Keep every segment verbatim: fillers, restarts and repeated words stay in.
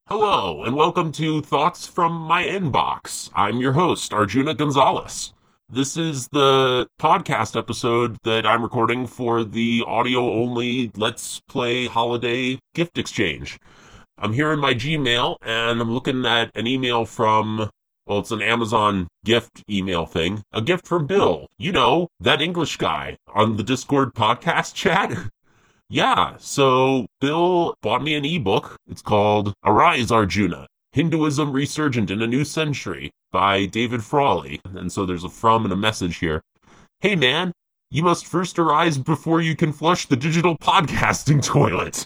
Hello, and welcome to Thoughts from My Inbox. I'm your host, Arjuna Gonzalez. This is the podcast episode that I'm recording for the audio-only Let's Play Holiday Gift Exchange. I'm here in my Gmail, and I'm looking at an email from, well, it's an Amazon gift email thing. A gift from Bill. You know, that English guy on the Discord podcast chat. Yeah, so Bill bought me an ebook. It's called Arise Arjuna, Hinduism Resurgent in a New Century by David Frawley. And so there's a from and a message here. Hey man, you must first arise before you can flush the digital podcasting toilet.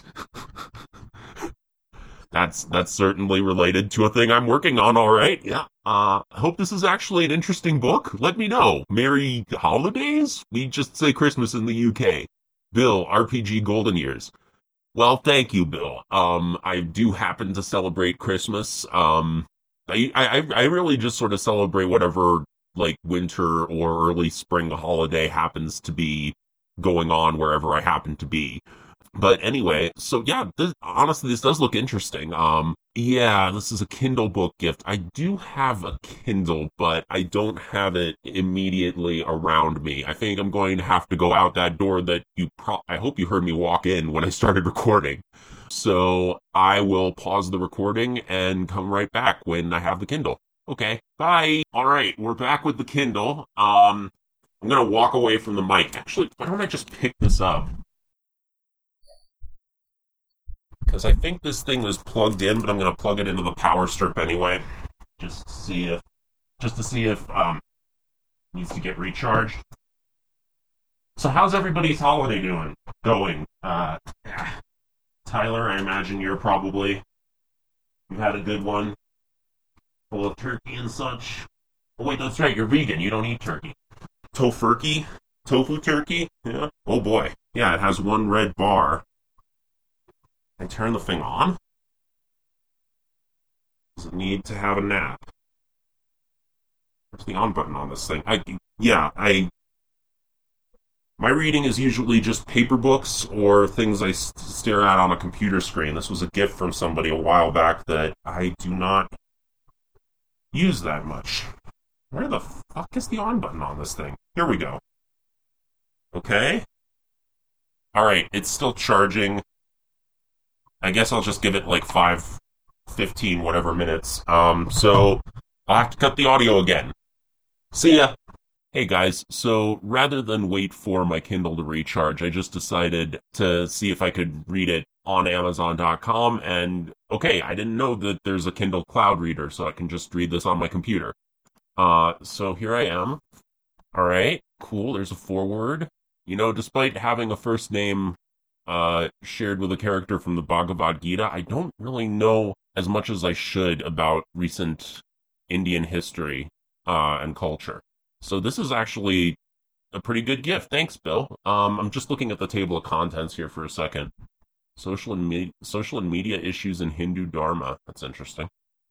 That's that's certainly related to a thing I'm working on, all right. Yeah. Uh, I hope this is actually an interesting book. Let me know. Merry holidays? We just say Christmas in the U K. Bill, R P G Golden Years. Well, thank you, Bill. Um, I do happen to celebrate Christmas. Um, I, I, I really just sort of celebrate whatever, like, winter or early spring holiday happens to be going on wherever I happen to be. But anyway, so yeah, this, honestly, this does look interesting. Um, yeah, this is a Kindle book gift. I do have a Kindle, but I don't have it immediately around me. I think I'm going to have to go out that door that you pro- I hope you heard me walk in when I started recording. So I will pause the recording and come right back when I have the Kindle. Okay, bye. All right, we're back with the Kindle. Um, I'm going to walk away from the mic. Actually, why don't I just pick this up? Because I think this thing is plugged in, but I'm going to plug it into the power strip anyway. Just to see if, just to see if, um, it needs to get recharged. So how's everybody's holiday doing? Going? Uh, Tyler, I imagine you're probably, you've had a good one. Full of turkey and such. Oh wait, that's right, you're vegan, you don't eat turkey. Tofurkey? Tofu turkey? Yeah. Oh boy. Yeah, it has one red bar. I turn the thing on? Does it need to have a nap? Where's the on button on this thing? I, yeah, I... My reading is usually just paper books or things I s- stare at on a computer screen. This was a gift from somebody a while back that I do not use that much. Where the fuck is the on button on this thing? Here we go. Okay. Alright, it's still charging. I guess I'll just give it like five, fifteen, whatever minutes. Um, so I'll have to cut the audio again. See ya. Hey guys, so rather than wait for my Kindle to recharge, I just decided to see if I could read it on Amazon dot com, and okay, I didn't know that there's a Kindle Cloud Reader, so I can just read this on my computer. Uh, so here I am. Alright, cool, there's a foreword. You know, despite having a first name uh, shared with a character from the Bhagavad Gita, I don't really know as much as I should about recent Indian history uh, and culture. So this is actually a pretty good gift. Thanks, Bill. Um, I'm just looking at the table of contents here for a second. Social and me- social and media issues in Hindu Dharma. That's interesting.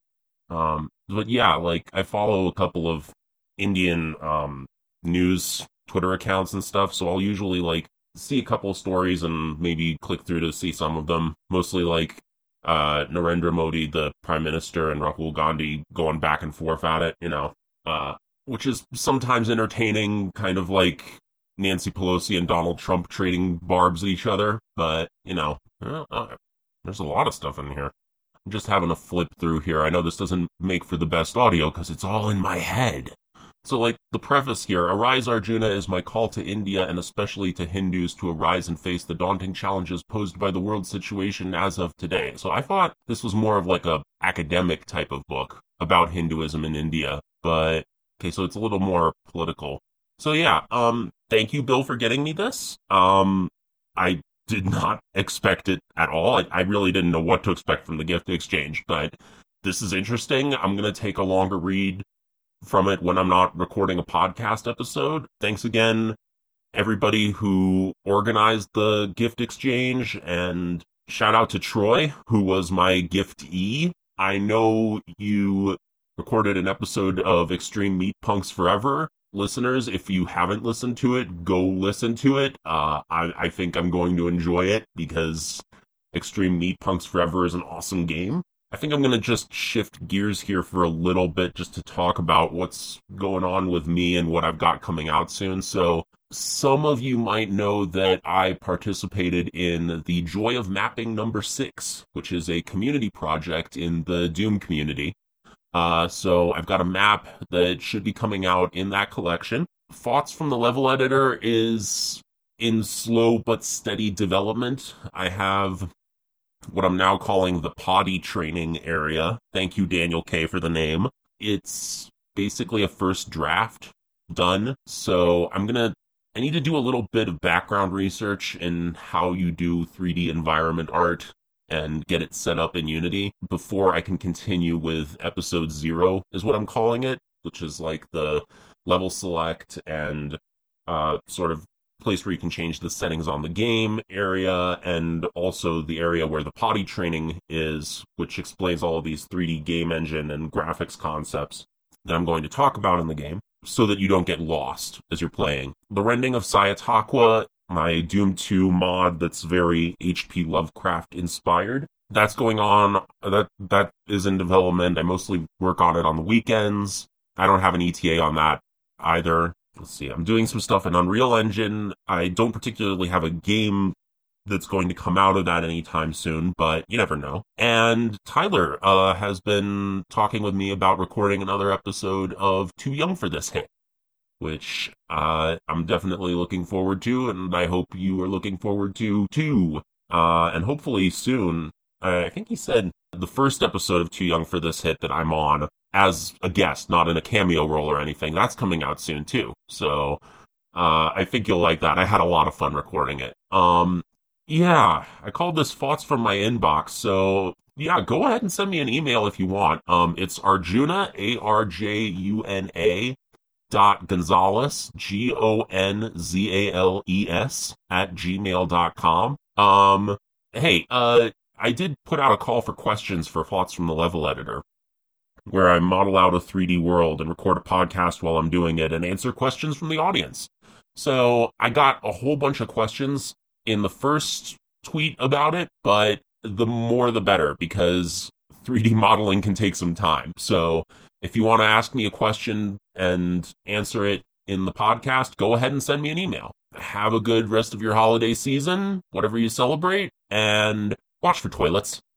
Um, but yeah, like I follow a couple of Indian um, news Twitter accounts and stuff, so I'll usually like see a couple of stories and maybe click through to see some of them. Mostly like uh, Narendra Modi, the Prime Minister, and Rahul Gandhi going back and forth at it, you know. Uh, which is sometimes entertaining, kind of like Nancy Pelosi and Donald Trump trading barbs at each other. But, you know, uh, there's a lot of stuff in here. I'm just having a flip through here. I know this doesn't make for the best audio because it's all in my head. So, like, the preface here, Arise Arjuna is my call to India and especially to Hindus to arise and face the daunting challenges posed by the world situation as of today. So I thought this was more of like a academic type of book about Hinduism in India, but okay, so it's a little more political. So yeah, um, thank you, Bill, for getting me this. Um, I did not expect it at all. I, I really didn't know what to expect from the gift exchange, but this is interesting. I'm going to take a longer read from it when I'm not recording a podcast episode. Thanks again, everybody who organized the gift exchange, and shout out to Troy, who was my giftee. I know you recorded an episode of Extreme Meat Punks Forever. Listeners, if you haven't listened to it, go listen to it. Uh, I, I think I'm going to enjoy it because Extreme Meat Punks Forever is an awesome game. I think I'm going to just shift gears here for a little bit just to talk about what's going on with me and what I've got coming out soon. So some of you might know that I participated in the Joy of Mapping number six, which is a community project in the Doom community. Uh, so I've got a map that should be coming out in that collection. Thoughts from the Level Editor is in slow but steady development. I have what I'm now calling the potty training area. Thank you, Daniel K, for the name. It's basically a first draft done. So I'm going to, I need to do a little bit of background research in how you do three D environment art and get it set up in Unity before I can continue with episode zero is what I'm calling it, which is like the level select and uh, sort of place where you can change the settings on the game area, and also the area where the potty training is, which explains all of these three D game engine and graphics concepts that I'm going to talk about in the game, so that you don't get lost as you're playing. The rending of Sayataqua, my Doom two mod that's very H P Lovecraft inspired, that's going on. That that is in development. I mostly work on it on the weekends. I don't have an E T A on that either. Let's see, I'm doing some stuff in Unreal Engine. I don't particularly have a game that's going to come out of that anytime soon, but you never know. And Tyler uh, has been talking with me about recording another episode of Too Young for This Hit, which uh, I'm definitely looking forward to, and I hope you are looking forward to too. Uh, and hopefully soon, uh, I think he said the first episode of Too Young for This Hit that I'm on as a guest, not in a cameo role or anything, that's coming out soon too. So uh, I think you'll like that. I had a lot of fun recording it. Um, yeah, I called this Thoughts from My Inbox. So yeah, go ahead and send me an email if you want. Um, it's Arjuna, A R J U N A, dot Gonzalez, G O N Z A L E S, at gmail dot com. Um, hey, uh, I did put out a call for questions for Thoughts from the Level Editor, where I model out a three D world and record a podcast while I'm doing it and answer questions from the audience. So I got a whole bunch of questions in the first tweet about it, but the more the better, because three D modeling can take some time. So if you want to ask me a question and answer it in the podcast, go ahead and send me an email. Have a good rest of your holiday season, whatever you celebrate, and watch for toilets.